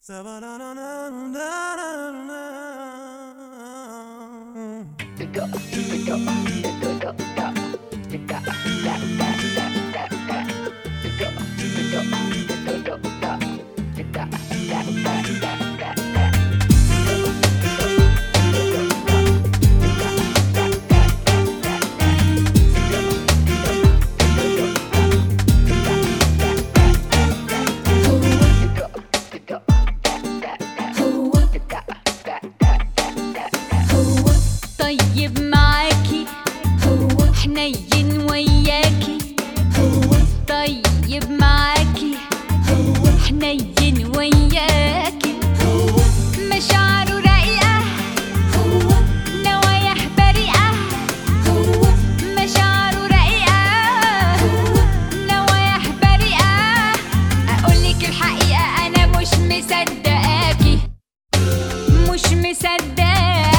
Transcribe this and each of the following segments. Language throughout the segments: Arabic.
طيب معاكي حنين وياكي، طيب معاكي حنين وياكي، مشاعره رقيقة نوايح بريئة، مشاعره رقيقة نوايح بريئة. أقولك الحقيقة أنا مش مصدقاكي، مش مصدقاكي.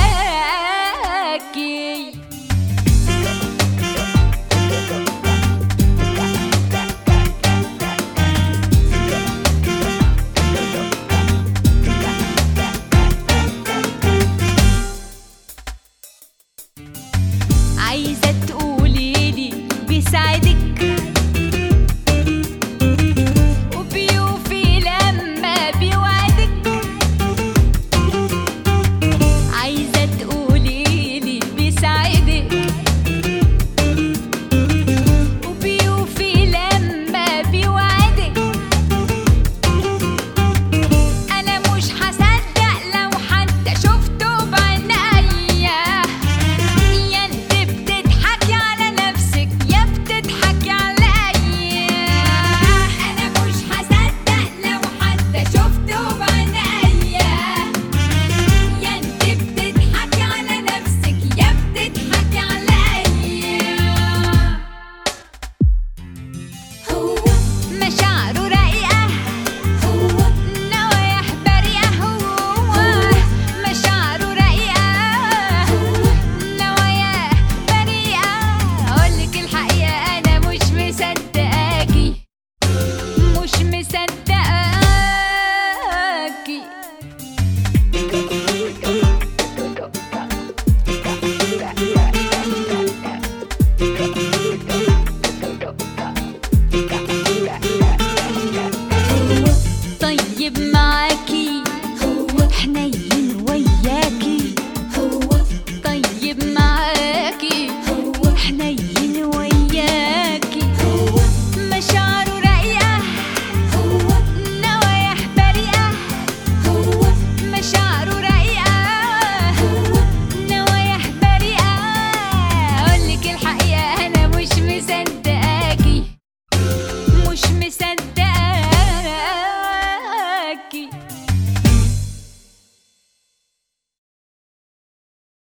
عايزة تقوليلي بيساعدك وبيوفي لما بيوعدك، عايزة تقوليلي بيساعدك وبيوفي لما بيوعدك. أنا مش هصدق لو حتى شفته بعينيا، يا انت بتضحكي على نفسك يا بتضحكي عليا. أنا مش هصدق لو حتى شفته بعينيا، يا انت بتضحكي على نفسك يا بتضحكي عليا. هو مشاعره رقيقة نوايح بريئة، هو مشاعره رقيقة نوايح بريئة. أقولك الحقيقة أنا مش مصدقاكي، مش مصدقاكي. طيب معاكي حنين وياكي، طيب معاكي حنين وياكي، مشاعره رقيقة نوايح بريئة، مشاعره رقيقة نوايح بريئة. أقولك الحقيقة أنا مش مصدقاكي، مش مصدقاكي.